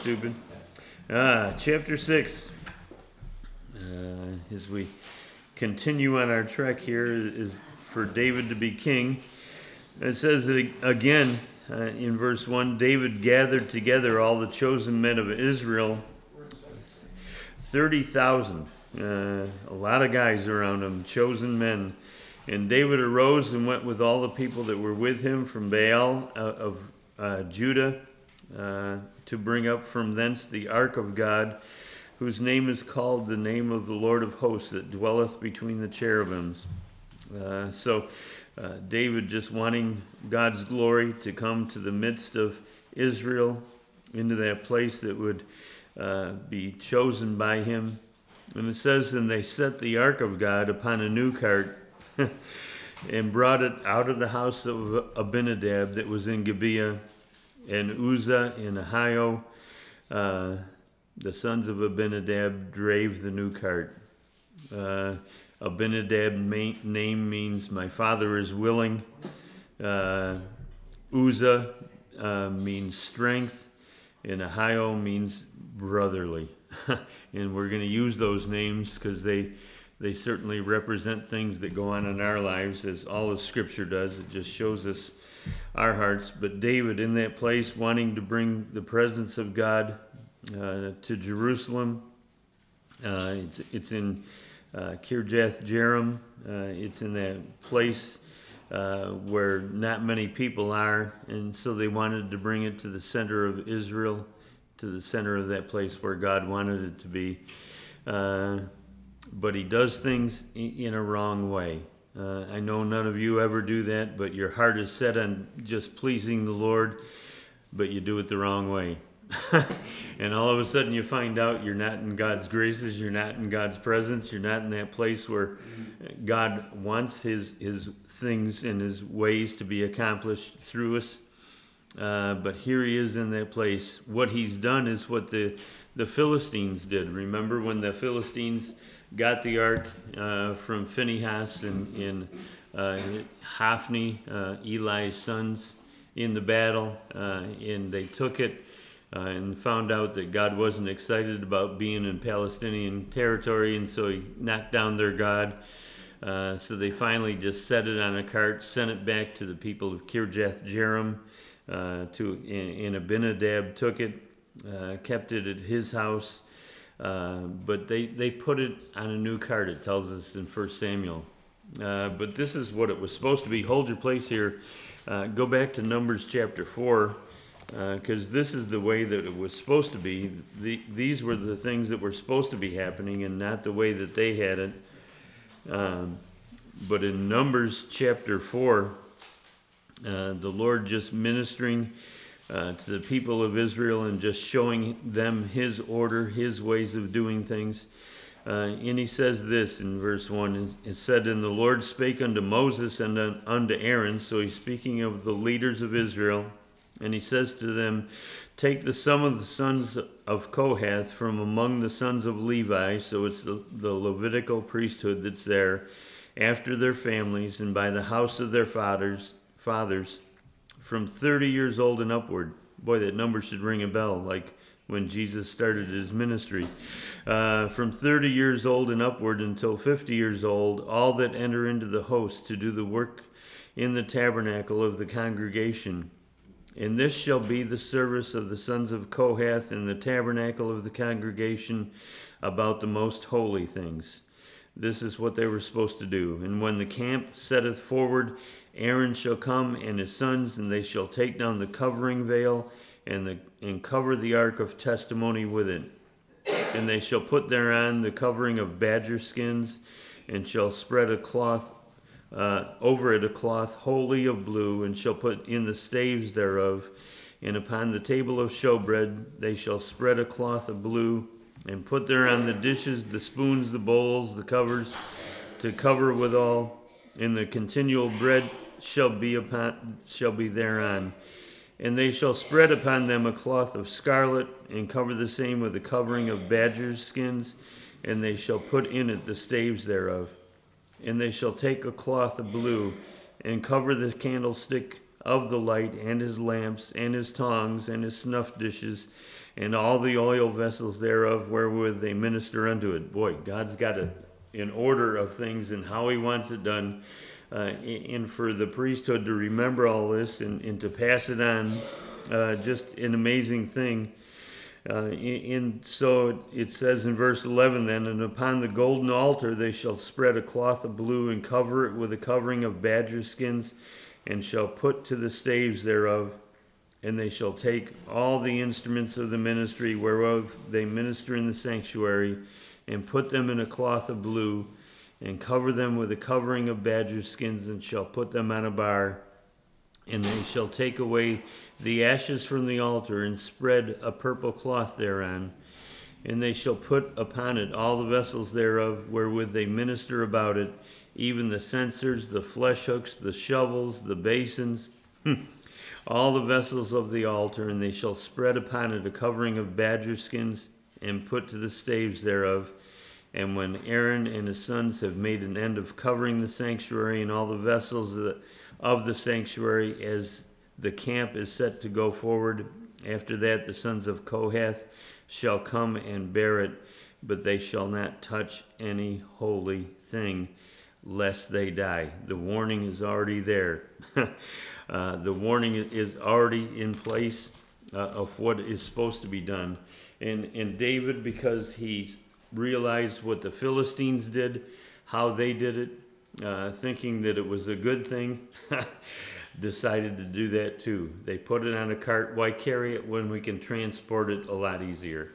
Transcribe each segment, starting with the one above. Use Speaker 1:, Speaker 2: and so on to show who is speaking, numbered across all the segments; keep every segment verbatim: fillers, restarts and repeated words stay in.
Speaker 1: stupid. Ah, chapter six. Uh, as we continue on our trek here, is for David to be king. It says that again uh, in verse one, David gathered together all the chosen men of Israel, thirty thousand. Uh, a lot of guys around him, chosen men. And David arose and went with all the people that were with him from Baal uh, of uh, Judah uh, to bring up from thence the ark of God, whose name is called the name of the Lord of hosts, that dwelleth between the cherubims. Uh, so uh, David just wanting God's glory to come to the midst of Israel, into that place that would uh, be chosen by him. And it says, and they set the ark of God upon a new cart and brought it out of the house of Abinadab that was in Gibeah, and Uzzah and Ahio, uh, the sons of Abinadab, drave the new cart. Uh, Abinadab main, name means my father is willing. Uh, Uzzah uh, means strength, and Ahio means brotherly. And we're going to use those names because they they certainly represent things that go on in our lives, as all of Scripture does. It just shows us our hearts. But David, in that place, wanting to bring the presence of God uh, to Jerusalem, uh, it's it's in uh, Kirjath Jearim. Uh, it's in that place uh, where not many people are, and so they wanted to bring it to the center of Israel, to the center of that place where God wanted it to be. Uh, but he does things in a wrong way. Uh, I know none of you ever do that, but your heart is set on just pleasing the Lord, but you do it the wrong way. And all of a sudden you find out you're not in God's graces, you're not in God's presence, you're not in that place where God wants his, his things and his ways to be accomplished through us. Uh, but here he is in that place. What he's done is what the, the Philistines did. Remember when the Philistines got the ark uh, from Phinehas and, and uh, Hophni, uh, Eli's sons, in the battle, uh, and they took it uh, and found out that God wasn't excited about being in Palestinian territory, and so he knocked down their God. Uh, so they finally just set it on a cart, sent it back to the people of Kirjath Jearim. Uh, to and, and Abinadab took it, uh, kept it at his house, uh, but they, they put it on a new cart, it tells us in First Samuel. Uh, but this is what it was supposed to be. Hold your place here. Uh, go back to Numbers chapter four, because uh, this is the way that it was supposed to be. The, these were the things that were supposed to be happening and not the way that they had it. Um, but in Numbers chapter four, Uh, the Lord just ministering uh, to the people of Israel and just showing them his order, his ways of doing things. Uh, and he says this in verse one, it said, and the Lord spake unto Moses and unto Aaron, so he's speaking of the leaders of Israel, and he says to them, take the sum of the sons of Kohath from among the sons of Levi, so it's the, the Levitical priesthood that's there, after their families and by the house of their fathers, fathers from thirty years old and upward. Boy, that number should ring a bell, like when Jesus started his ministry. Uh, from thirty years old and upward until fifty years old, all that enter into the host to do the work in the tabernacle of the congregation. And this shall be the service of the sons of Kohath in the tabernacle of the congregation about the most holy things. This is what they were supposed to do. And when the camp setteth forward, Aaron shall come and his sons, and they shall take down the covering veil and the and cover the ark of testimony with it. And they shall put thereon the covering of badger skins, and shall spread a cloth uh, over it a cloth wholly of blue, and shall put in the staves thereof. And upon the table of showbread they shall spread a cloth of blue, and put thereon the dishes, the spoons, the bowls, the covers, to cover withal. And the continual bread shall be upon shall be thereon. And they shall spread upon them a cloth of scarlet, and cover the same with a covering of badgers' skins, and they shall put in it the staves thereof. And they shall take a cloth of blue, and cover the candlestick of the light, and his lamps, and his tongs, and his snuff dishes, and all the oil vessels thereof wherewith they minister unto it. Boy, God's got a, an order of things and how he wants it done. Uh, and for the priesthood to remember all this and, and to pass it on, uh, just an amazing thing. Uh, and so it says in verse eleven then, and upon the golden altar they shall spread a cloth of blue and cover it with a covering of badger skins, and shall put to the staves thereof, and they shall take all the instruments of the ministry whereof they minister in the sanctuary, and put them in a cloth of blue, and cover them with a covering of badger skins, and shall put them on a bar, and they shall take away the ashes from the altar, and spread a purple cloth thereon, and they shall put upon it all the vessels thereof wherewith they minister about it, even the censers, the flesh hooks, the shovels, the basins, all the vessels of the altar, and they shall spread upon it a covering of badger skins, and put to the staves thereof. And when Aaron and his sons have made an end of covering the sanctuary and all the vessels of the, of the sanctuary, as the camp is set to go forward, after that the sons of Kohath shall come and bear it, but they shall not touch any holy thing, lest they die. The warning is already there. uh, the warning is already in place uh, of what is supposed to be done. And, and David, because he realized what the Philistines did, how they did it, uh, thinking that it was a good thing, decided to do that too. They put it on a cart. Why carry it when we can transport it a lot easier?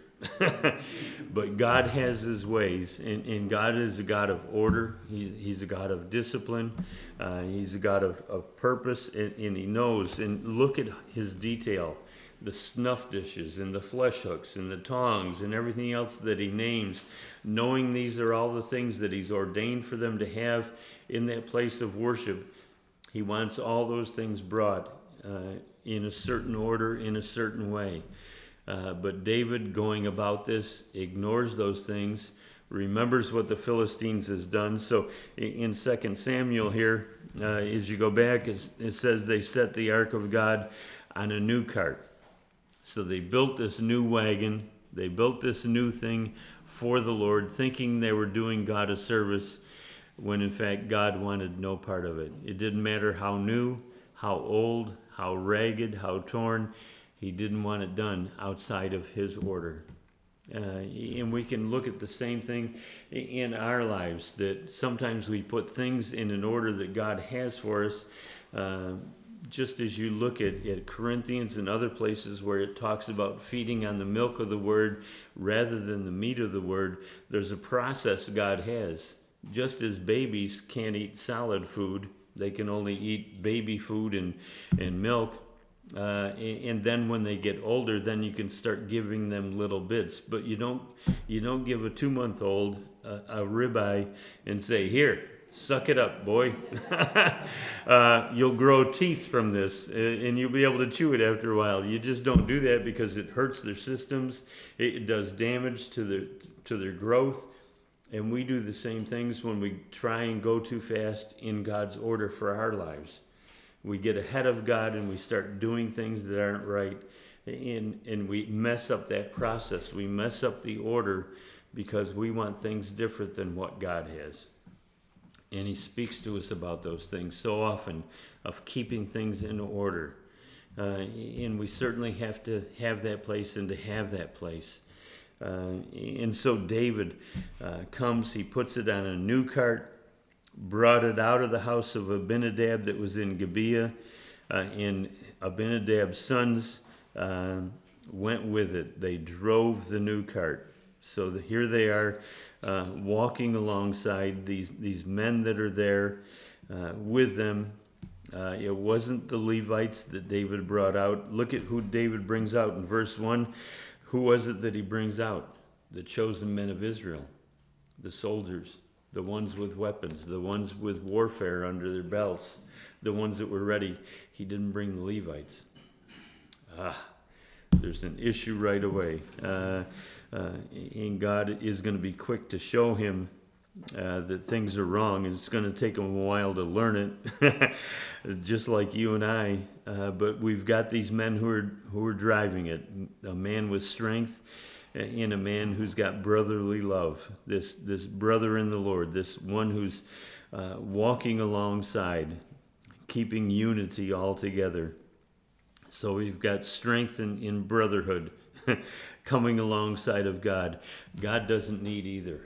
Speaker 1: But God has his ways, and, and God is a God of order. He, he's a God of discipline. Uh, he's a God of, of purpose, and, and he knows. And look at his detail. The snuff dishes and the flesh hooks and the tongs and everything else that he names, knowing these are all the things that he's ordained for them to have in that place of worship. He wants all those things brought uh, in a certain order, in a certain way. Uh, but David, going about this, ignores those things, remembers what the Philistines has done. So in Second Samuel here, uh, as you go back, it says they set the ark of God on a new cart. So they built this new wagon, they built this new thing for the Lord, thinking they were doing God a service, when in fact God wanted no part of it. It didn't matter how new, how old, how ragged, how torn. He didn't want it done outside of his order. Uh, and we can look at the same thing in our lives, that sometimes we put things in an order that God has for us. Uh, just as you look at, at Corinthians and other places where it talks about feeding on the milk of the word rather than the meat of the word, there's a process God has. Just as babies can't eat solid food, they can only eat baby food and, and milk. Uh, and then when they get older, then you can start giving them little bits. But you don't you don't give a two-month-old a, a ribeye and say, "Here, suck it up, boy." uh, you'll grow teeth from this, and you'll be able to chew it after a while. You just don't do that because it hurts their systems. It does damage to their to their growth. And we do the same things when we try and go too fast in God's order for our lives. We get ahead of God and we start doing things that aren't right, and, and we mess up that process. We mess up the order because we want things different than what God has. And he speaks to us about those things so often, of keeping things in order. Uh, and we certainly have to have that place and to have that place. Uh, and so David uh, comes, he puts it on a new cart, brought it out of the house of Abinadab that was in Gibeah, uh, and Abinadab's sons uh, went with it. They drove the new cart. So the, here they are uh, walking alongside these, these men that are there uh, with them. Uh, it wasn't the Levites that David brought out. Look at who David brings out in verse one. Who was it that he brings out? The chosen men of Israel, the soldiers, the ones with weapons, the ones with warfare under their belts, the ones that were ready. He didn't bring the Levites. Ah, there's an issue right away. Uh, uh, and God is going to be quick to show him uh, that things are wrong. It's going to take them a while to learn it, just like you and I. Uh, but we've got these men who are who are driving it. A man with strength, and a man who's got brotherly love. This this brother in the Lord. This one who's uh, walking alongside, keeping unity all together. So we've got strength in, in brotherhood coming alongside of God. God doesn't need either.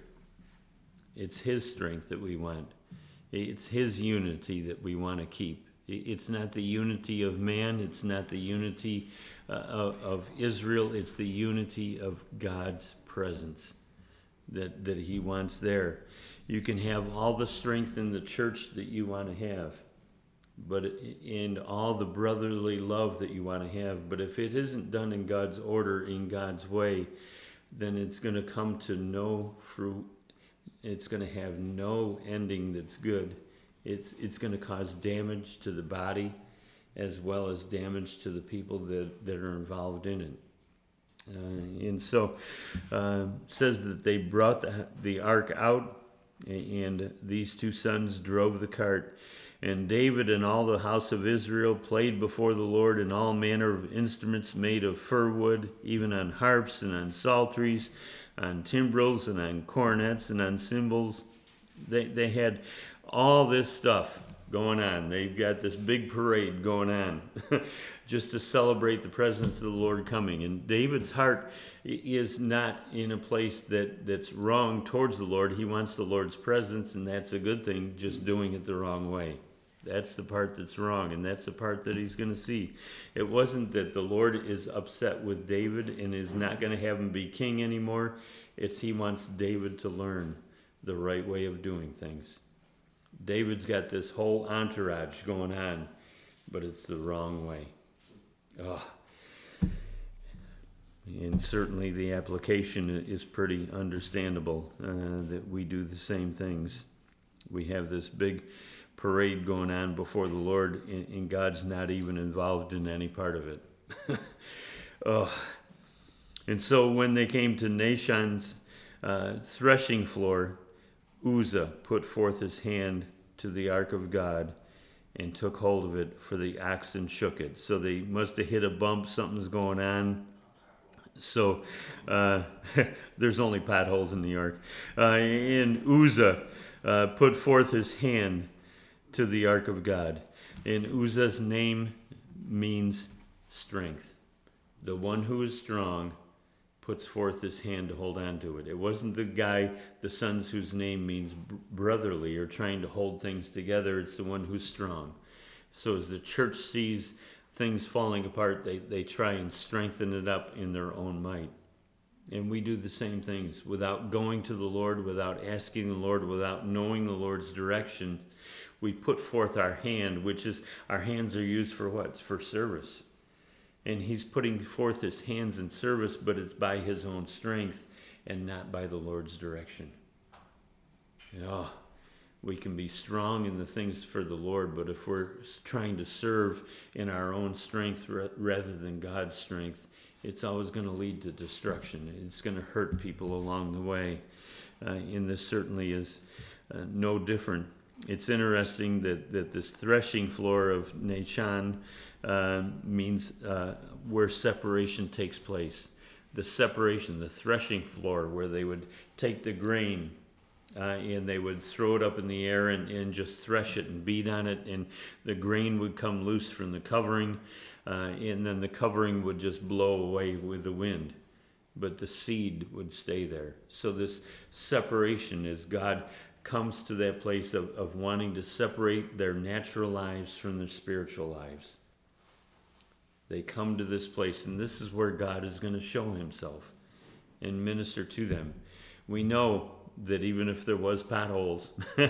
Speaker 1: It's His strength that we want. It's His unity that we want to keep. It's not the unity of man. It's not the unity uh, of, of Israel. It's the unity of God's presence that, that He wants there. You can have all the strength in the church that you want to have, but in all the brotherly love that you want to have. But if it isn't done in God's order, in God's way, then it's going to come to no fruit. It's going to have no ending that's good. It's it's going to cause damage to the body as well as damage to the people that, that are involved in it. Uh, and so uh, says that they brought the, the ark out, and these two sons drove the cart. And David and all the house of Israel played before the Lord in all manner of instruments made of fir wood, even on harps and on psalteries, on timbrels and on cornets and on cymbals. They they had all this stuff going on. They've got this big parade going on just to celebrate the presence of the Lord coming. And David's heart is not in a place that, that's wrong towards the Lord. He wants the Lord's presence, and that's a good thing, just doing it the wrong way. That's the part that's wrong, and that's the part that he's going to see. It wasn't that the Lord is upset with David and is not going to have him be king anymore. It's he wants David to learn the right way of doing things. David's got this whole entourage going on, but it's the wrong way. Oh. And certainly the application is pretty understandable, uh, that we do the same things. We have this big parade going on before the Lord, and, and God's not even involved in any part of it. Oh. And so when they came to Nashon's uh, threshing floor, Uzzah put forth his hand to the ark of God and took hold of it, for the oxen shook it. So they must have hit a bump. Something's going on. So uh, there's only potholes in New York. Uh, and Uzzah uh, put forth his hand to the ark of God. And Uzzah's name means strength. The one who is strong puts forth his hand to hold on to it. It wasn't the guy, the sons whose name means brotherly or trying to hold things together. It's the one who's strong. So as the church sees things falling apart, they, they try and strengthen it up in their own might. And we do the same things without going to the Lord, without asking the Lord, without knowing the Lord's direction. We put forth our hand, which is, our hands are used for what? For service. And he's putting forth his hands in service, but it's by his own strength and not by the Lord's direction. Oh, we can be strong in the things for the Lord, but if we're trying to serve in our own strength rather than God's strength, it's always going to lead to destruction. It's going to hurt people along the way. Uh, and this certainly is uh, no different. It's interesting that, that this threshing floor of Nashon uh, means uh, where separation takes place. The separation, the threshing floor, where they would take the grain uh, and they would throw it up in the air and, and just thresh it and beat on it, and the grain would come loose from the covering, uh, and then the covering would just blow away with the wind. But the seed would stay there. So this separation is God comes to that place of, of wanting to separate their natural lives from their spiritual lives. They come to this place, and this is where God is going to show himself and minister to them. We know that even if there was potholes,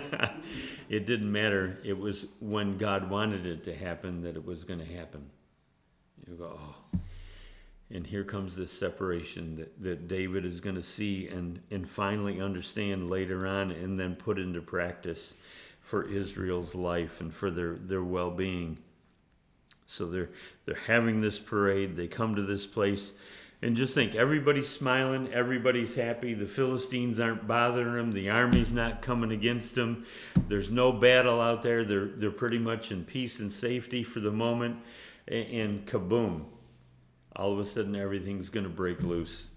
Speaker 1: it didn't matter. It was when God wanted it to happen that it was going to happen. You go, oh. And here comes this separation that, that David is going to see and, and finally understand later on, and then put into practice for Israel's life and for their, their well-being. So they're they're having this parade. They come to this place, And just think, everybody's smiling, everybody's happy, the Philistines aren't bothering them, the army's not coming against them, there's no battle out there, they're, they're pretty much in peace and safety for the moment, and, and kaboom, all of a sudden everything's going to break loose.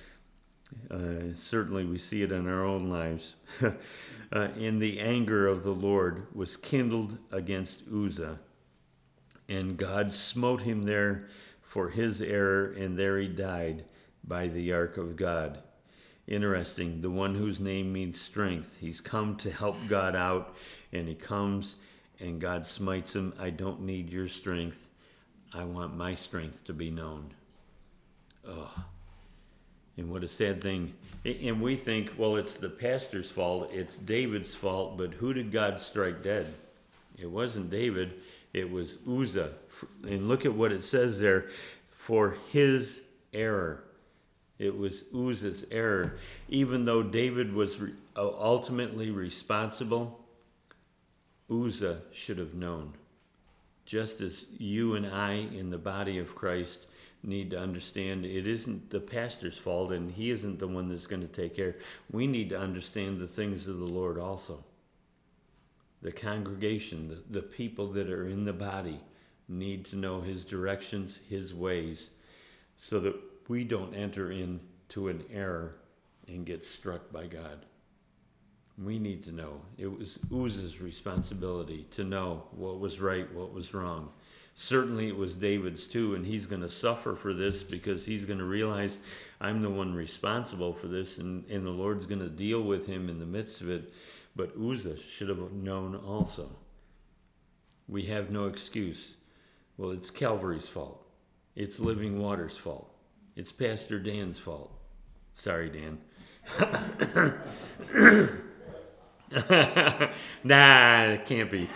Speaker 1: Uh, certainly we see it in our own lives. uh, and the anger of the Lord was kindled against Uzzah, and God smote him there for his error, and there he died by the ark of God. Interesting, the one whose name means strength. He's come to help God out, and he comes and God smites him. I don't need your strength. I want my strength to be known. Oh, and what a sad thing. And we think, well, it's the pastor's fault, it's David's fault, but who did God strike dead? It wasn't David, it was Uzzah. And look at what it says there, for his error. It was Uzzah's error. Even though David was re- ultimately responsible, Uzzah should have known. Just as you and I in the body of Christ need to understand, it isn't the pastor's fault, and he isn't the one that's going to take care. We need to understand the things of the Lord also. The congregation, the, the people that are in the body need to know his directions, his ways, so that we don't enter into an error and get struck by God. We need to know. It was Uzzah's responsibility to know what was right, what was wrong. Certainly it was David's too, and he's going to suffer for this because he's going to realize I'm the one responsible for this, and, and the Lord's going to deal with him in the midst of it. But Uzzah should have known also. We have no excuse. Well, it's Calvary's fault. It's Living Water's fault. It's Pastor Dan's fault. Sorry, Dan. Nah, it can't be.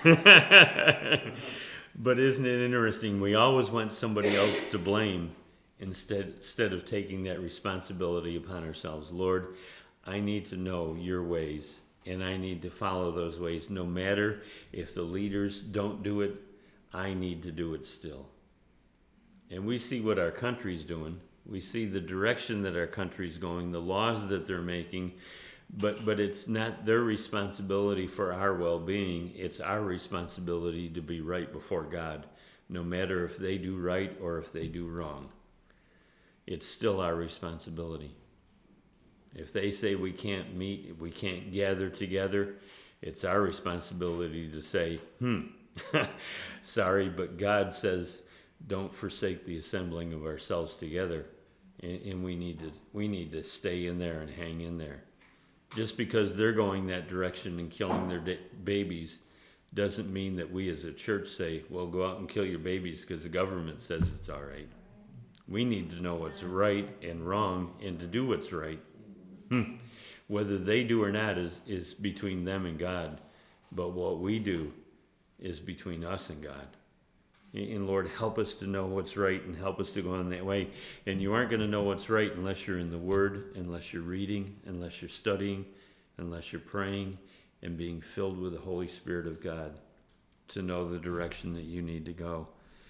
Speaker 1: But isn't it interesting? We always want somebody else to blame instead, instead of taking that responsibility upon ourselves. Lord, I need to know your ways, and I need to follow those ways. No matter if the leaders don't do it, I need to do it still. And we see what our country's doing. We see the direction that our country's going, the laws that they're making. But but it's not their responsibility for our well-being. It's our responsibility to be right before God, no matter if they do right or if they do wrong. It's still our responsibility. If they say we can't meet, we can't gather together, it's our responsibility to say, hmm, sorry, but God says, don't forsake the assembling of ourselves together. And, and we need to we need to stay in there and hang in there. Just because they're going that direction and killing their da- babies doesn't mean that we as a church say, well, go out and kill your babies because the government says it's all right. We need to know what's right and wrong and to do what's right. Hmm. Whether they do or not is, is between them and God. But what we do is between us and God. And Lord, help us to know what's right and help us to go in that way. And you aren't going to know what's right unless you're in the Word, unless you're reading, unless you're studying, unless you're praying and being filled with the Holy Spirit of God to know the direction that you need to go.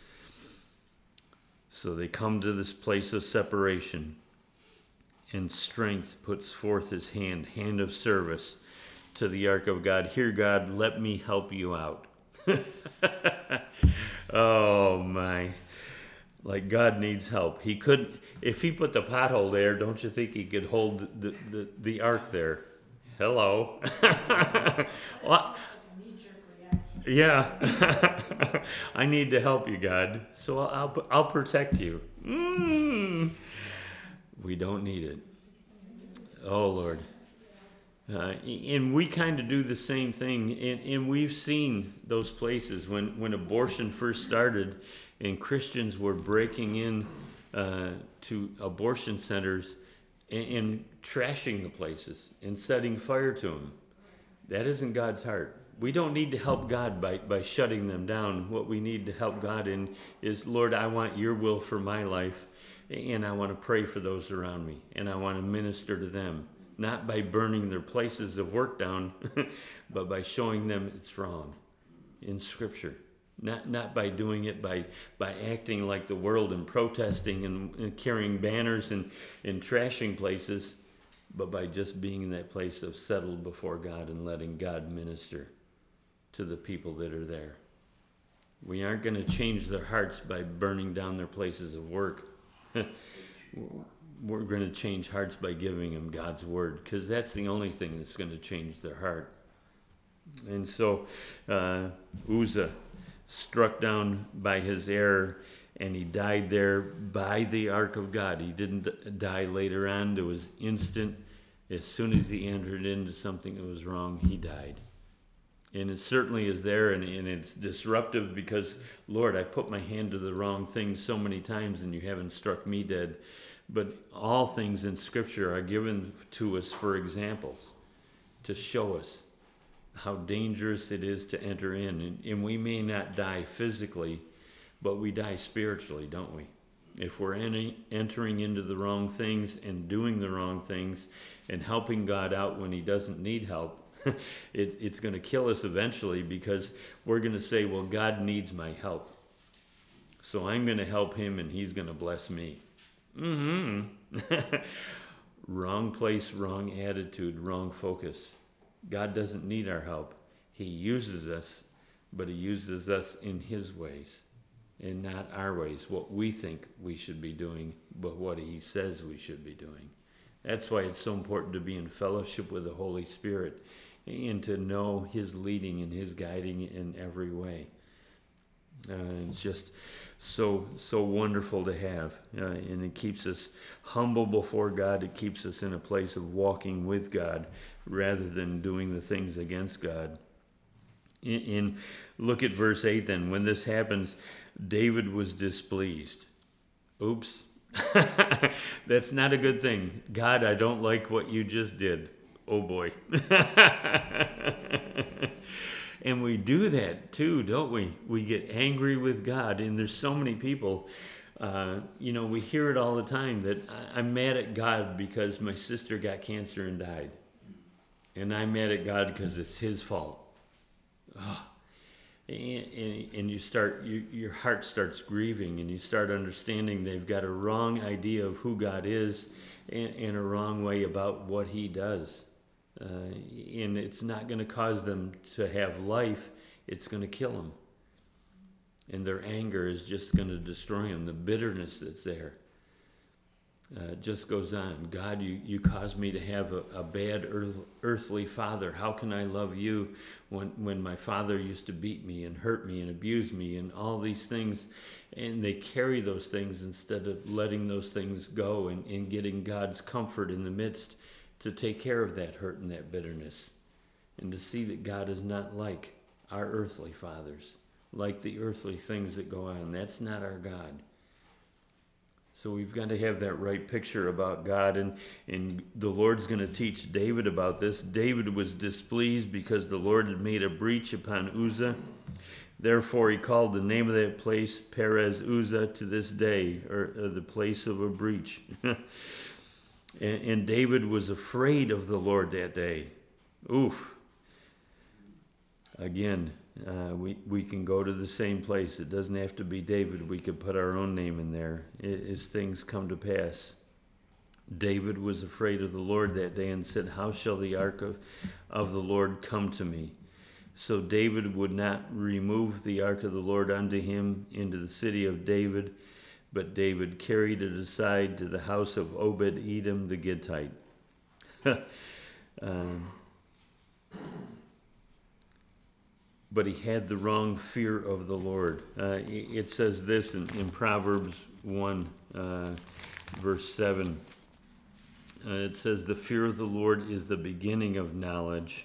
Speaker 1: So they come to this place of separation, and strength puts forth his hand, hand of service to the ark of God. Here, God, let me help you out. Oh my, like God needs help. He could, if he put the pothole there, don't you think he could hold the, the, the ark there? Hello. Well, yeah. I need to help you, God, so I'll, I'll, I'll protect you. Mm. We don't need it. Oh, Lord. Uh, and we kind of do the same thing, and, and we've seen those places when, when abortion first started and Christians were breaking in uh, to abortion centers and, and trashing the places and setting fire to them. That isn't God's heart. We don't need to help God by, by shutting them down. What we need to help God in is, Lord, I want your will for my life, and I want to pray for those around me, and I want to minister to them. Not by burning their places of work down, but by showing them it's wrong in Scripture. Not not by doing it by by acting like the world and protesting and, and carrying banners and, and trashing places, but by just being in that place of settled before God and letting God minister to the people that are there. We aren't going to change their hearts by burning down their places of work. We're going to change hearts by giving them God's word, because that's the only thing that's going to change their heart. And so uh, Uzzah, struck down by his error, and he died there by the ark of God. He didn't die later on. There was instant, as soon as he entered into something that was wrong, he died. And it certainly is there, and, and it's disruptive because, Lord, I put my hand to the wrong thing so many times and you haven't struck me dead. But all things in Scripture are given to us for examples, to show us how dangerous it is to enter in. And, and we may not die physically, but we die spiritually, don't we? If we're any, entering into the wrong things and doing the wrong things and helping God out when he doesn't need help, it, it's going to kill us eventually, because we're going to say, well, God needs my help, so I'm going to help him and he's going to bless me. Mm-hmm. Wrong place, wrong attitude, wrong focus. God doesn't need our help. He uses us, but he uses us in his ways and not our ways, what we think we should be doing, but what he says we should be doing. That's why it's so important to be in fellowship with the Holy Spirit and to know his leading and his guiding in every way. Uh, it's just so so wonderful to have, uh, and it keeps us humble before God. It keeps us in a place of walking with God rather than doing the things against God. In, in look at verse eight then. When this happens, David was displeased. Oops. That's not a good thing. God, I don't like what you just did. Oh boy. And we do that too, don't we? We get angry with God, and there's so many people, uh, you know, we hear it all the time that I'm mad at God because my sister got cancer and died. And I'm mad at God because it's his fault. Oh. And, and, and you start, you, your heart starts grieving, and you start understanding they've got a wrong idea of who God is and, and a wrong way about what he does. Uh, and it's not going to cause them to have life. It's going to kill them. And their anger is just going to destroy them. The bitterness that's there uh, just goes on. God, you, you caused me to have a, a bad earth, earthly father. How can I love you when, when my father used to beat me and hurt me and abuse me and all these things? And they carry those things instead of letting those things go and, and getting God's comfort in the midst to take care of that hurt and that bitterness, and to see that God is not like our earthly fathers, like the earthly things that go on. That's not our God. So we've got to have that right picture about God, and, and the Lord's going to teach David about this. David was displeased because the Lord had made a breach upon Uzzah. Therefore he called the name of that place Perez Uzzah to this day, or, or the place of a breach. And, and David was afraid of the Lord that day. Oof. Again, uh, we, we can go to the same place. It doesn't have to be David. We could put our own name in there as things come to pass. David was afraid of the Lord that day and said, how shall the ark of, of the Lord come to me? So David would not remove the ark of the Lord unto him into the city of David, but David carried it aside to the house of Obed-Edom the Gittite. um, but he had the wrong fear of the Lord. Uh, it says this in, in Proverbs one, uh, verse seven. Uh, it says, the fear of the Lord is the beginning of knowledge,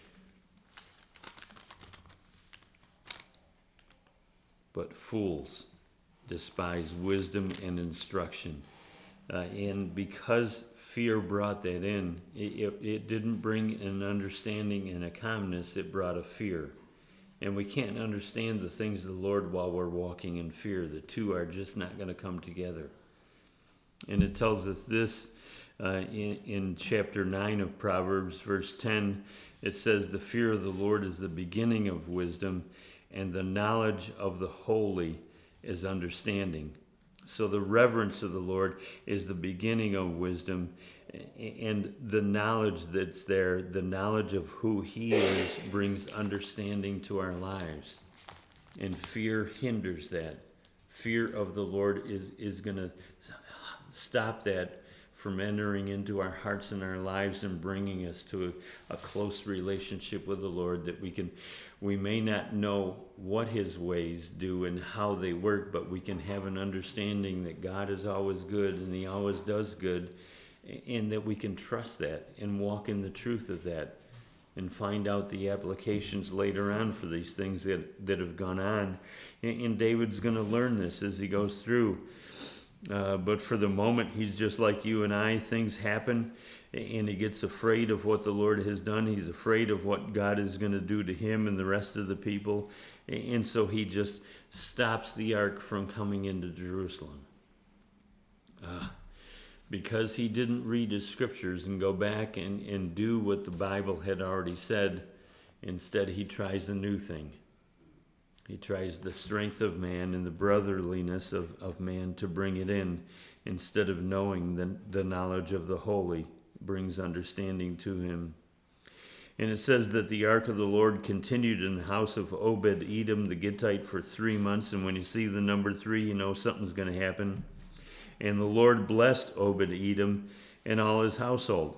Speaker 1: but fools despise wisdom and instruction. Uh, and because fear brought that in, it, it, it didn't bring an understanding and a calmness, it brought a fear. And we can't understand the things of the Lord while we're walking in fear. The two are just not going to come together. And it tells us this uh, in, in chapter nine of Proverbs, verse ten. It says, the fear of the Lord is the beginning of wisdom, and the knowledge of the holy is understanding. So the reverence of the Lord is the beginning of wisdom, and the knowledge that's there, the knowledge of who he is, brings understanding to our lives. And fear hinders that. Fear of the Lord is, is going to stop that from entering into our hearts and our lives and bringing us to a, a close relationship with the Lord, that we can, we may not know what his ways do and how they work, but we can have an understanding that God is always good and he always does good, and that we can trust that and walk in the truth of that and find out the applications later on for these things that, that have gone on. And, and David's going to learn this as he goes through. Uh, but for the moment, he's just like you and I. Things happen, and he gets afraid of what the Lord has done. He's afraid of what God is going to do to him and the rest of the people. And so he just stops the ark from coming into Jerusalem. Uh, because he didn't read his scriptures and go back and, and do what the Bible had already said. Instead, he tries a new thing. He tries the strength of man and the brotherliness of, of man to bring it in, instead of knowing the, the knowledge of the holy brings understanding to him. And it says that the ark of the Lord continued in the house of Obed-Edom the Gittite for three months. And when you see the number three, you know something's going to happen. And the Lord blessed Obed-Edom and all his household.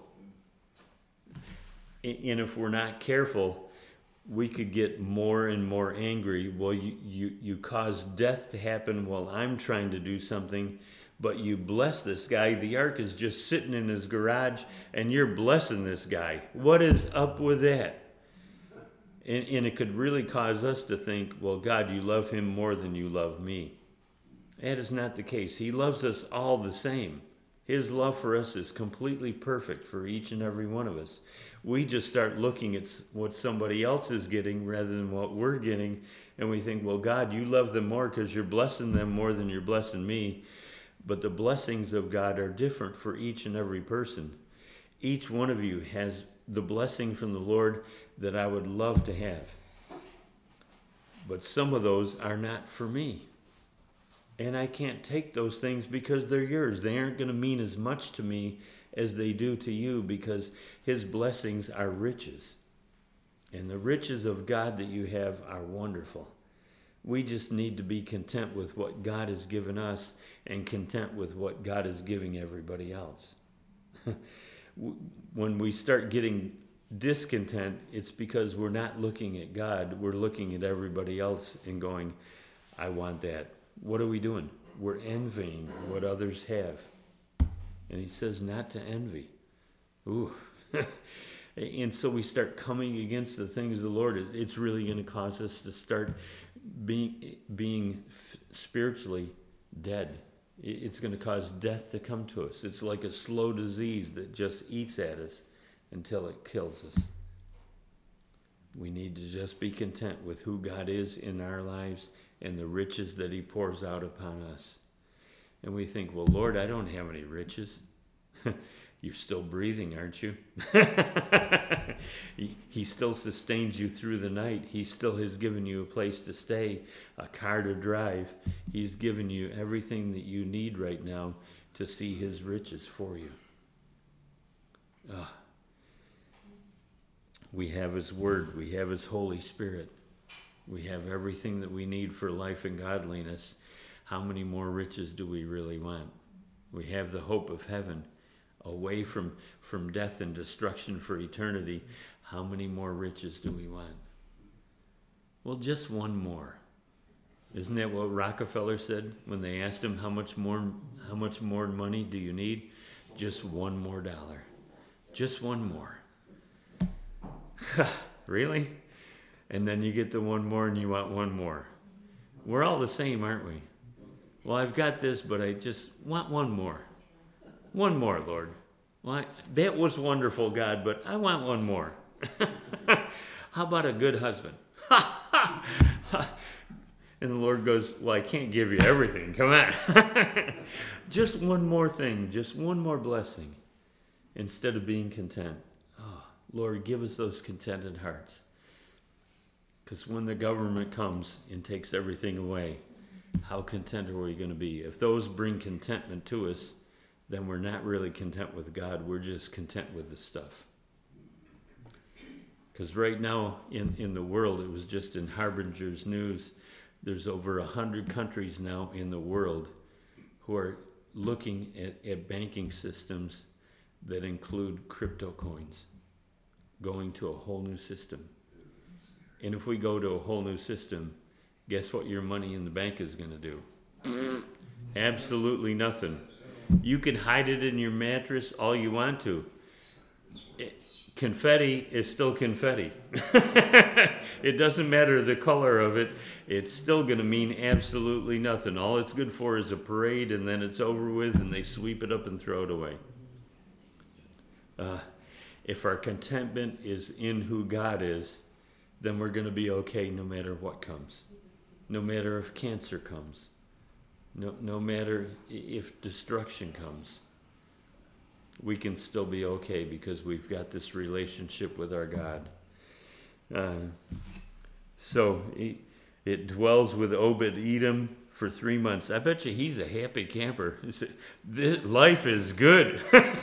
Speaker 1: And if we're not careful, we could get more and more angry. Well, you, you, you cause death to happen while I'm trying to do something, but you bless this guy. The ark is just sitting in his garage, and you're blessing this guy. What is up with that? And, and it could really cause us to think, well, God, you love him more than you love me. That is not the case. He loves us all the same. His love for us is completely perfect for each and every one of us. We just start looking at what somebody else is getting rather than what we're getting, and we think, well, God, you love them more because you're blessing them more than you're blessing me. But the blessings of God are different for each and every person. Each one of you has the blessing from the Lord that I would love to have. But some of those are not for me. And I can't take those things because they're yours. They aren't going to mean as much to me as they do to you, because his blessings are riches. And the riches of God that you have are wonderful. We just need to be content with what God has given us and content with what God is giving everybody else. When we start getting discontent, it's because we're not looking at God. We're looking at everybody else and going, I want that. What are we doing? We're envying what others have. And he says not to envy. Ooh. And so we start coming against the things of the Lord. It's really going to cause us to start being, being spiritually dead. It's going to cause death to come to us. It's like a slow disease that just eats at us until it kills us. We need to just be content with who God is in our lives and the riches that he pours out upon us. And we think, well, Lord, I don't have any riches. You're still breathing, aren't you? he, he still sustains you through the night. He still has given you a place to stay, a car to drive. He's given you everything that you need right now to see his riches for you. Ah. We have his word. We have his Holy Spirit. We have everything that we need for life and godliness. How many more riches do we really want? We have the hope of heaven, away from, from death and destruction for eternity. How many more riches do we want? Well, just one more. Isn't that what Rockefeller said when they asked him how much more, how much more money do you need? Just one more dollar. Just one more. Really? And then you get the one more and you want one more. We're all the same, aren't we? Well, I've got this, but I just want one more. One more, Lord. Well, I, that was wonderful, God, but I want one more. How about a good husband? And the Lord goes, well, I can't give you everything. Come on. Just one more thing. Just one more blessing. Instead of being content. Oh, Lord, give us those contented hearts. Because when the government comes and takes everything away, how content are we going to be? If those bring contentment to us, then we're not really content with God. We're just content with the stuff. Because right now in, in the world, it was just in Harbinger's News, there's over a hundred countries now in the world who are looking at, at banking systems that include crypto coins, going to a whole new system. And if we go to a whole new system, guess what your money in the bank is going to do? Absolutely nothing. You can hide it in your mattress all you want to. It, confetti is still confetti. It doesn't matter the color of it. It's still going to mean absolutely nothing. All it's good for is a parade, and then it's over with, and they sweep it up and throw it away. Uh, if our contentment is in who God is, then we're going to be okay no matter what comes. No matter if cancer comes. No, no matter if destruction comes. We can still be okay because we've got this relationship with our God. Uh, so it, it dwells with Obed-Edom for three months. I bet you he's a happy camper. This, life is good.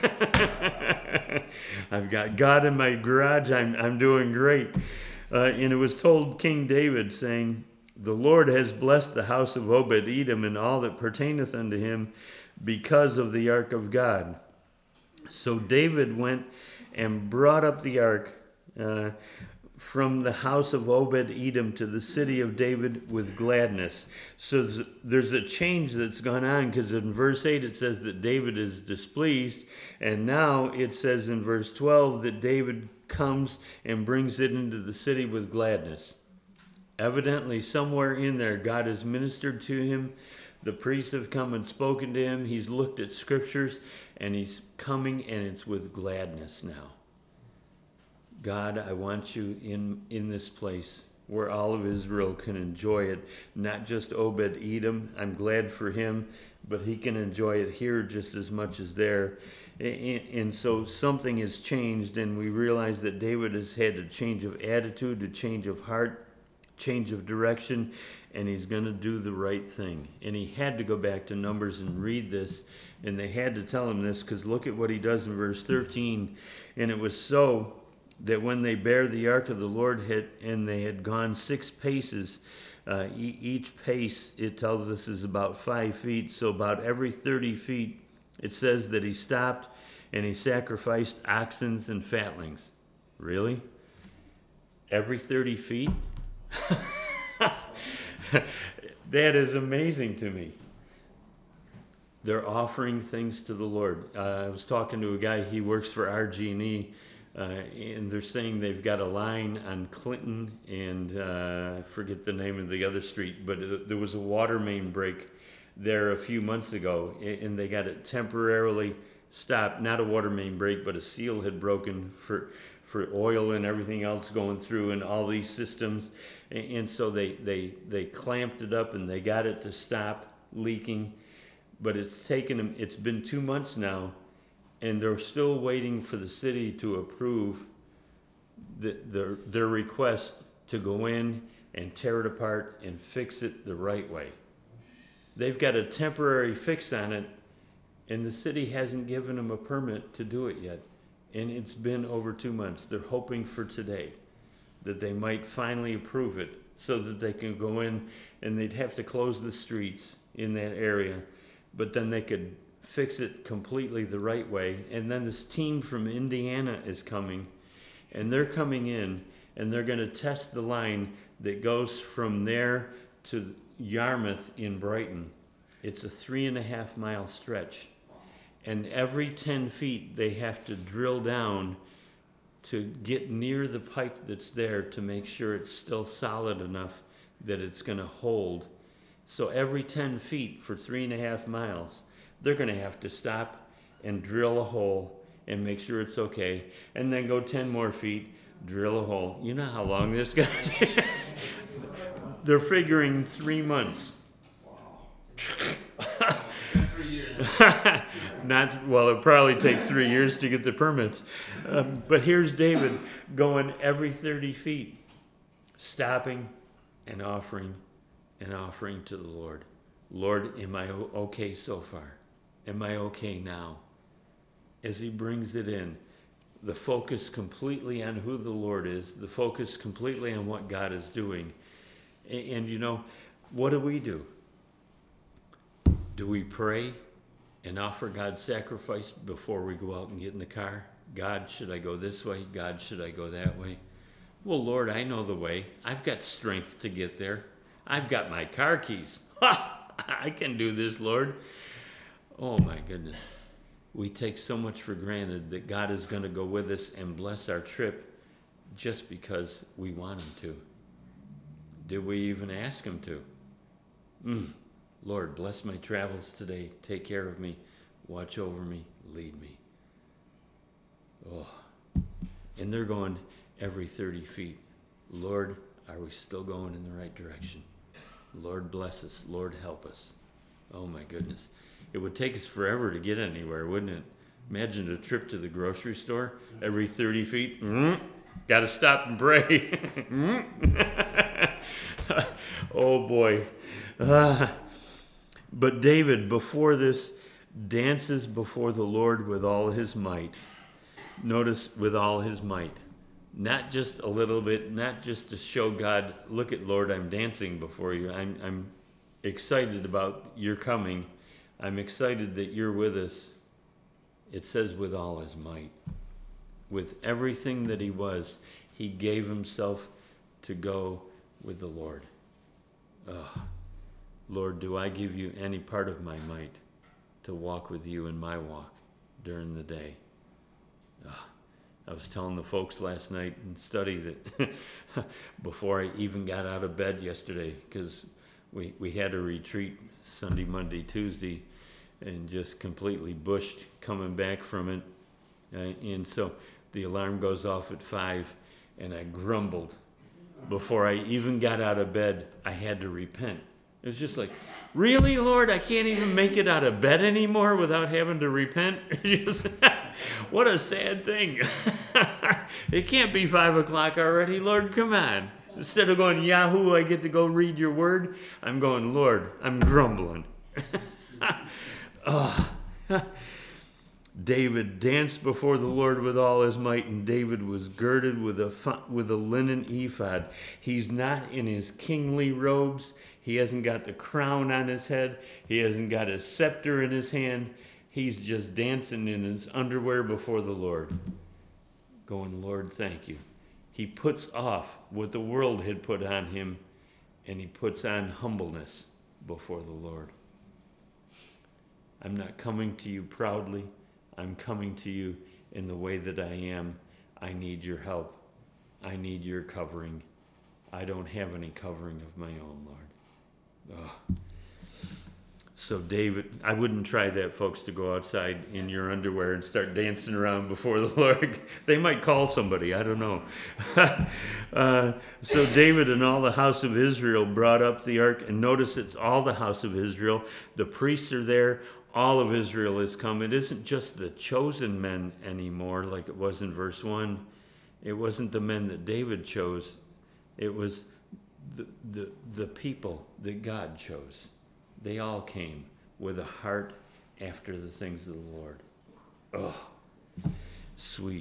Speaker 1: I've got God in my garage. I'm I'm doing great. Uh, and it was told King David, saying, "The Lord has blessed the house of Obed-Edom and all that pertaineth unto him because of the ark of God." So David went and brought up the ark uh, from the house of Obed-Edom to the city of David with gladness. So there's a change that's gone on, because in verse eight it says that David is displeased, and now it says in verse twelve that David comes and brings it into the city with gladness. Evidently, somewhere in there, God has ministered to him. The priests have come and spoken to him. He's looked at scriptures, and he's coming, and it's with gladness now. God, I want you in, in this place where all of Israel can enjoy it. Not just Obed-Edom. I'm glad for him, but he can enjoy it here just as much as there. And, and so something has changed, and we realize that David has had a change of attitude, a change of heart, change of direction, and he's going to do the right thing. And he had to go back to Numbers and read this, and they had to tell him this, because look at what he does in verse thirteen. "And it was so that when they bare the ark of the Lord had, and they had gone six paces, uh, e- each pace, it tells us, is about five feet, so about every thirty feet, it says that he stopped and he sacrificed oxen and fatlings." Really? Every thirty feet? That is amazing to me. They're offering things to the Lord. Uh, I was talking to a guy, he works for R G and E, uh, and they're saying they've got a line on Clinton and uh, I forget the name of the other street, but it, there was a water main break there a few months ago, and they got it temporarily stopped. Not a water main break, but a seal had broken for for oil and everything else going through and all these systems. And so they, they, they clamped it up and they got it to stop leaking. But it's taken them, it's been two months now, and they're still waiting for the city to approve the, their, their request to go in and tear it apart and fix it the right way. They've got a temporary fix on it, and the city hasn't given them a permit to do it yet. And it's been over two months. They're hoping for today that they might finally approve it so that they can go in, and they'd have to close the streets in that area, but then they could fix it completely the right way. And then this team from Indiana is coming, and they're coming in, and they're going to test the line that goes from there to Yarmouth in Brighton. It's a three and a half mile stretch. And every ten feet, they have to drill down to get near the pipe that's there to make sure it's still solid enough that it's going to hold. So every ten feet for three and a half miles, they're going to have to stop and drill a hole and make sure it's okay. And then go ten more feet, drill a hole. You know how long this guy did? They're figuring three months.
Speaker 2: Wow. Three years.
Speaker 1: Not well. It'll probably take three years to get the permits. Um, but here's David going every thirty feet. stopping and offering and offering to the Lord. Lord, am I okay so far? Am I okay now? As he brings it in, the focus completely on who the Lord is, the focus completely on what God is doing. And, and you know, what do we do? Do we pray and offer God sacrifice before we go out and get in the car? God, should I go this way? God, should I go that way? Well, Lord, I know the way. I've got strength to get there. I've got my car keys. Ha! I can do this, Lord. Oh, my goodness. We take so much for granted that God is going to go with us and bless our trip just because we want him to. Did we even ask him to? Mm. Lord, bless my travels today. Take care of me. Watch over me. Lead me. Oh. And they're going every thirty feet. Lord, are we still going in the right direction? Lord, bless us. Lord, help us. Oh, my goodness. It would take us forever to get anywhere, wouldn't it? Imagine a trip to the grocery store every thirty feet. Mm, Got to stop and pray. Oh, boy. Uh, but David, before this, dances before the Lord with all his might. Notice, with all his might. Not just a little bit, not just to show God, look at Lord, I'm dancing before you. I'm, I'm excited about your coming. I'm excited that you're with us. It says with all his might. With everything that he was, he gave himself to go with the Lord. Oh, Lord, do I give you any part of my might to walk with you in my walk during the day? Oh, I was telling the folks last night in study that before I even got out of bed yesterday, because we, we had a retreat Sunday, Monday, Tuesday, and just completely bushed coming back from it. Uh, and so the alarm goes off at five, and I grumbled. Before I even got out of bed, I had to repent. It was just like, really, Lord, I can't even make it out of bed anymore without having to repent? Just, what a sad thing. It can't be five o'clock already, Lord, come on. Instead of going, Yahoo, I get to go read your word, I'm going, Lord, I'm grumbling. Oh. David danced before the Lord with all his might, and David was girded with a with a linen ephod. He's not in his kingly robes. He hasn't got the crown on his head. He hasn't got his scepter in his hand. He's just dancing in his underwear before the Lord, going, Lord, thank you. He puts off what the world had put on him, and he puts on humbleness before the Lord. I'm not coming to you proudly. I'm coming to you in the way that I am. I need your help. I need your covering. I don't have any covering of my own, Lord. Oh. So David, I wouldn't try that, folks, to go outside in your underwear and start dancing around before the Lord. They might call somebody, I don't know. uh, so David and all the house of Israel brought up the ark, and notice it's all the house of Israel. The priests are there. All of Israel has come. It isn't just the chosen men anymore like it was in verse one. It wasn't the men that David chose. It was the, the, the people that God chose. They all came with a heart after the things of the Lord. Oh, sweet.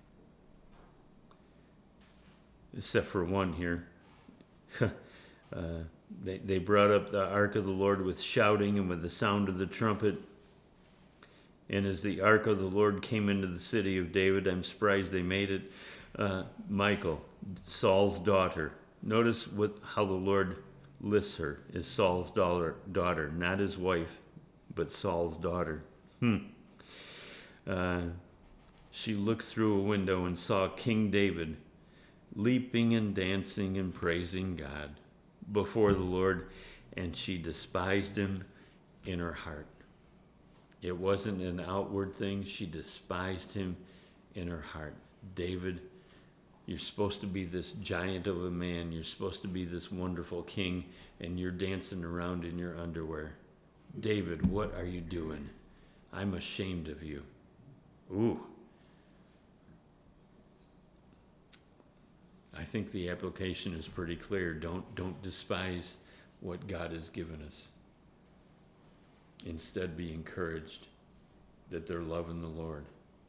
Speaker 1: Except for one here. uh, They, they brought up the ark of the Lord with shouting and with the sound of the trumpet. And as the ark of the Lord came into the city of David, I'm surprised they made it, uh, Michal, Saul's daughter. Notice what how the Lord lists her as Saul's daughter, daughter, not his wife, but Saul's daughter. Hmm. Uh, she looked through a window and saw King David leaping and dancing and praising God before the Lord, and she despised him in her heart. It wasn't an outward thing. She despised him in her heart. David, you're supposed to be this giant of a man. You're supposed to be this wonderful king, and you're dancing around in your underwear. David, what are you doing? I'm ashamed of you. Ooh. I think the application is pretty clear. Don't don't despise what God has given us. Instead, be encouraged that they're loving the Lord.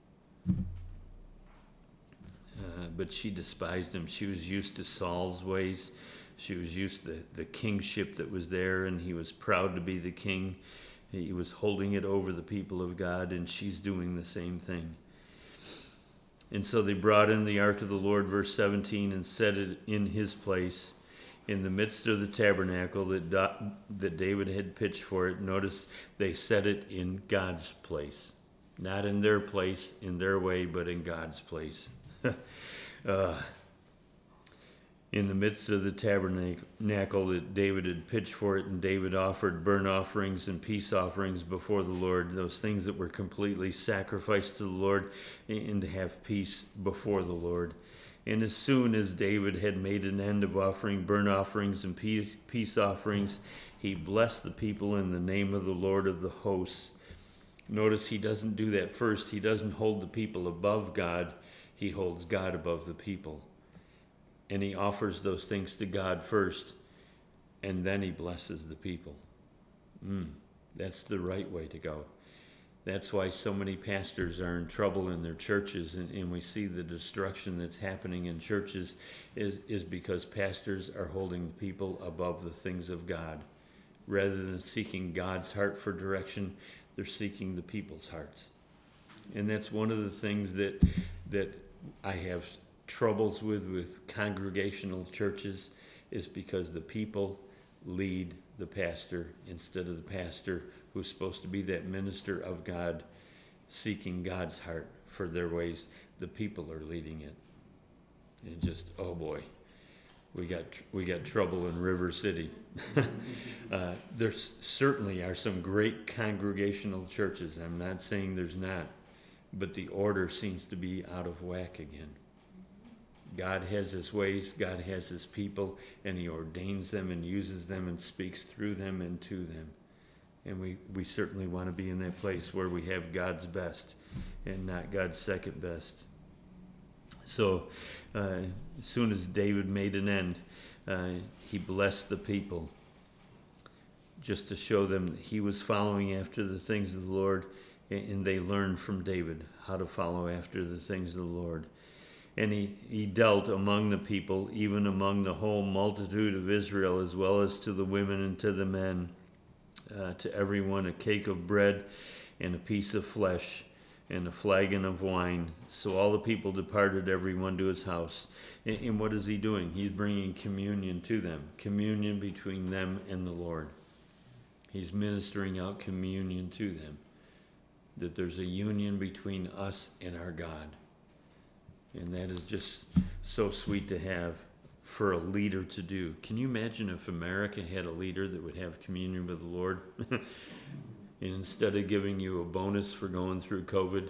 Speaker 1: Uh, but she despised him. She was used to Saul's ways. She was used to the, the kingship that was there, and he was proud to be the king. He was holding it over the people of God, and she's doing the same thing. And so they brought in the ark of the Lord, verse seventeen, and set it in his place in the midst of the tabernacle that, that David had pitched for it. Notice they set it in God's place. Not in their place, in their way, but in God's place. uh, in the midst of the tabernacle that David had pitched for it, and David offered burnt offerings and peace offerings before the Lord, those things that were completely sacrificed to the Lord, and to have peace before the Lord. And as soon as David had made an end of offering burnt offerings and peace, peace offerings, he blessed the people in the name of the Lord of the hosts. Notice he doesn't do that first. He doesn't hold the people above God. He holds God above the people. And he offers those things to God first, and then he blesses the people. Mm, that's the right way to go. That's why so many pastors are in trouble in their churches, and, and we see the destruction that's happening in churches is, is because pastors are holding the people above the things of God. Rather than seeking God's heart for direction, they're seeking the people's hearts. And that's one of the things that that I have troubles with with congregational churches, is because the people lead the pastor instead of the pastor, who's supposed to be that minister of God, seeking God's heart for their ways. The people are leading it. And just, oh boy, we got we got trouble in River City. uh, there certainly are some great congregational churches. I'm not saying there's not, but the order seems to be out of whack again. God has his ways, God has his people, and he ordains them and uses them and speaks through them and to them. And we, we certainly want to be in that place where we have God's best and not God's second best. So uh, as soon as David made an end, uh, he blessed the people, just to show them that he was following after the things of the Lord, and they learned from David how to follow after the things of the Lord. And he, he dealt among the people, even among the whole multitude of Israel, as well as to the women and to the men, uh, to everyone a cake of bread and a piece of flesh and a flagon of wine. So all the people departed, everyone to his house. And, and what is he doing? He's bringing communion to them, communion between them and the Lord. He's ministering out communion to them, that there's a union between us and our God. And that is just so sweet to have for a leader to do. Can you imagine if America had a leader that would have communion with the Lord? And instead of giving you a bonus for going through COVID,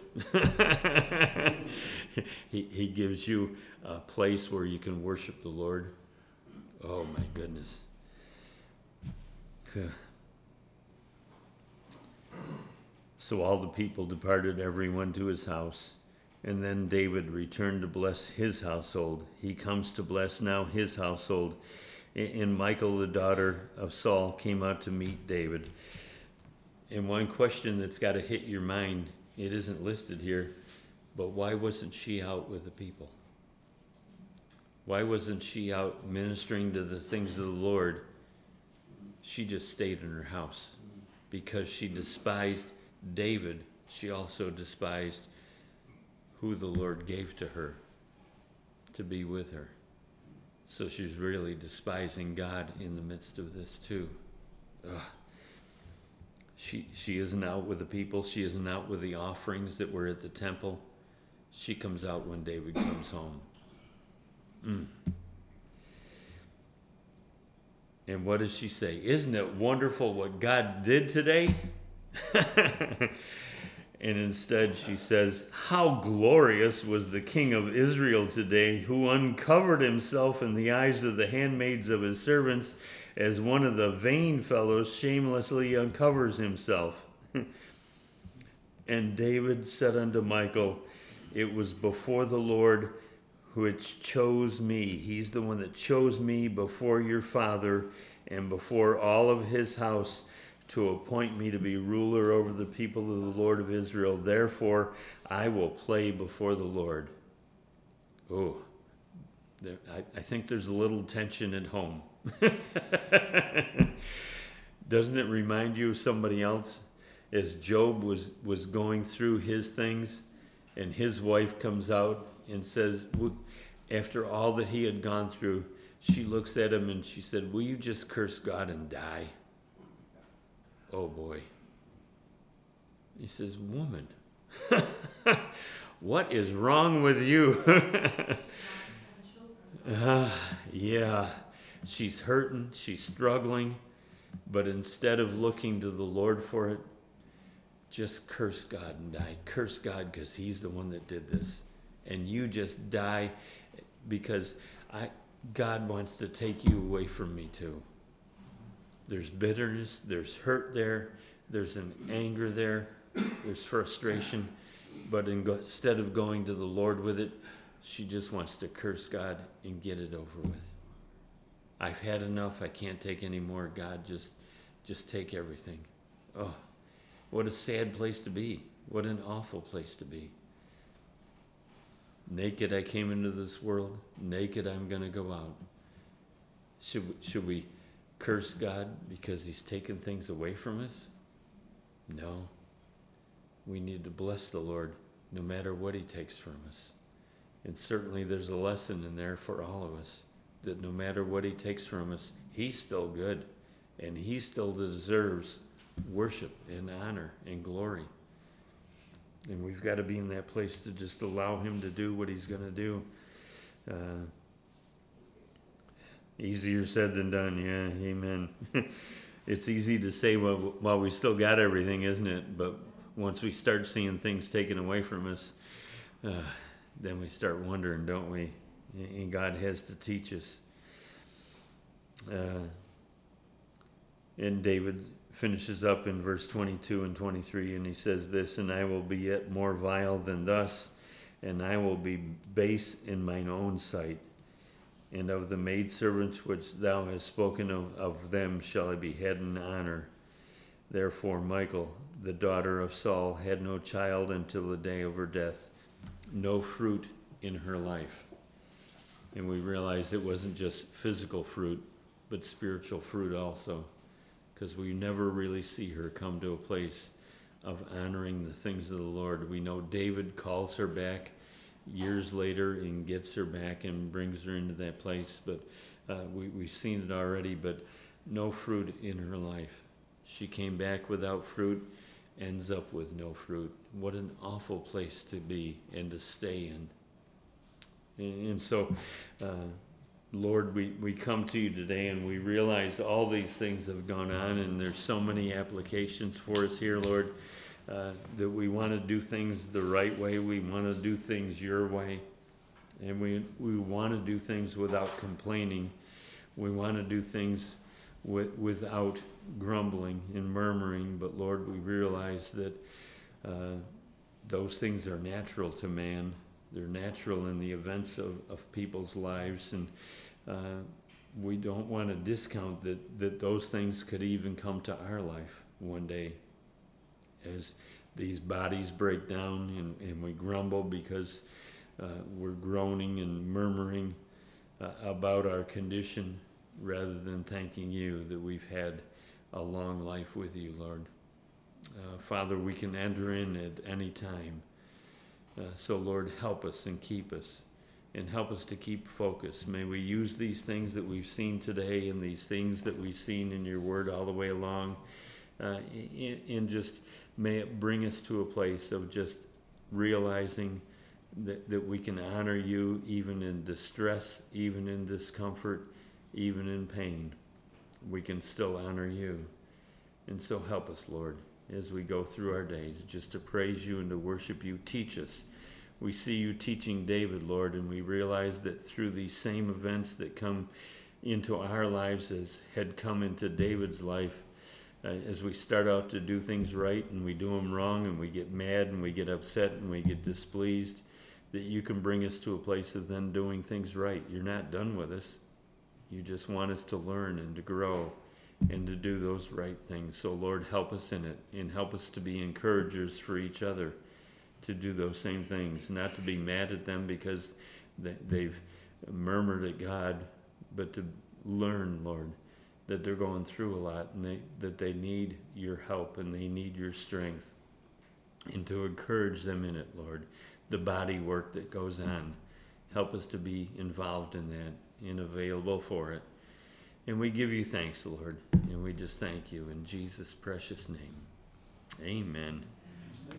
Speaker 1: he, he gives you a place where you can worship the Lord. Oh my goodness. So all the people departed, everyone to his house. And then David returned to bless his household. He comes to bless now his household. And Michal, the daughter of Saul, came out to meet David. And one question that's got to hit your mind, it isn't listed here, but why wasn't she out with the people? Why wasn't she out ministering to the things of the Lord? She just stayed in her house. Because she despised David, she also despised who the Lord gave to her to be with her. So she's really despising God in the midst of this too. Ugh. She she isn't out with the people. She isn't out with the offerings that were at the temple. She comes out when David comes home. Mm. And what does she say? Isn't it wonderful what God did today? And instead she says, how glorious was the king of Israel today, who uncovered himself in the eyes of the handmaids of his servants, as one of the vain fellows shamelessly uncovers himself. And David said unto Michal, it was before the Lord which chose me. He's the one that chose me before your father and before all of his house to appoint me to be ruler over the people of the Lord of Israel. Therefore, I will play before the Lord. Oh, there, I, I think there's a little tension at home. Doesn't it remind you of somebody else? As Job was, was going through his things, and his wife comes out and says, after all that he had gone through, she looks at him and she said, will you just curse God and die? Oh boy. He says, woman, what is wrong with you? uh, yeah, she's hurting, she's struggling, but instead of looking to the Lord for it, just curse God and die. Curse God because he's the one that did this. And you just die because I God wants to take you away from me too. There's bitterness, there's hurt there, there's an anger there, there's frustration. But in go, instead of going to the Lord with it, she just wants to curse God and get it over with. I've had enough, I can't take any more. God, just, just take everything. Oh, what a sad place to be. What an awful place to be. Naked I came into this world, naked I'm going to go out. Should, should we curse God because he's taken things away from us? No. We need to bless the Lord no matter what he takes from us. And certainly there's a lesson in there for all of us, that no matter what he takes from us, he's still good, and he still deserves worship and honor and glory. And we've got to be in that place to just allow him to do what he's going to do. Uh, easier said than done, yeah, amen. It's easy to say while, while we still got everything, isn't it? But once we start seeing things taken away from us, uh, then we start wondering, don't we? And God has to teach us. Uh, and David finishes up in verse twenty-two and twenty-three, and he says this, and I will be yet more vile than thus, and I will be base in mine own sight. And of the maidservants which thou hast spoken of, of them shall I behead in honor. Therefore Michal, the daughter of Saul, had no child until the day of her death, no fruit in her life. And we realized it wasn't just physical fruit, but spiritual fruit also, because we never really see her come to a place of honoring the things of the Lord. We know David calls her back years later and gets her back and brings her into that place, but uh, we, we've seen it already, but no fruit in her life. She came back without fruit, ends up with no fruit. What an awful place to be and to stay in. And, and so, uh, Lord, we, we come to you today and we realize all these things have gone on, and there's so many applications for us here, Lord, uh, that we want to do things the right way. We want to do things your way. And we, we want to do things without complaining. We want to do things with, without grumbling and murmuring. But Lord, we realize that uh, those things are natural to man. They're natural in the events of, of people's lives. And uh, we don't want to discount that, that those things could even come to our life one day. As these bodies break down and, and we grumble because uh, we're groaning and murmuring uh, about our condition, rather than thanking you that we've had a long life with you, Lord. Uh, Father, we can enter in at any time. Uh, so, Lord, help us and keep us, and help us to keep focus. May we use these things that we've seen today and these things that we've seen in your word all the way along, uh, in, in just may it bring us to a place of just realizing that, that we can honor you even in distress, even in discomfort, even in pain. We can still honor you. And so help us, Lord, as we go through our days, just to praise you and to worship you. Teach us. We see you teaching David, Lord, and we realize that through these same events that come into our lives as had come into David's life, uh, as we start out to do things right and we do them wrong and we get mad and we get upset and we get displeased, that you can bring us to a place of then doing things right. You're not done with us. You just want us to learn and to grow and to do those right things. So Lord, help us in it, and help us to be encouragers for each other to do those same things, not to be mad at them because they've murmured at God, but to learn, Lord, that they're going through a lot, and they, that they need your help and they need your strength, and to encourage them in it, Lord. The body work that goes on, help us to be involved in that and available for it. And we give you thanks, Lord, and we just thank you in Jesus' precious name. Amen.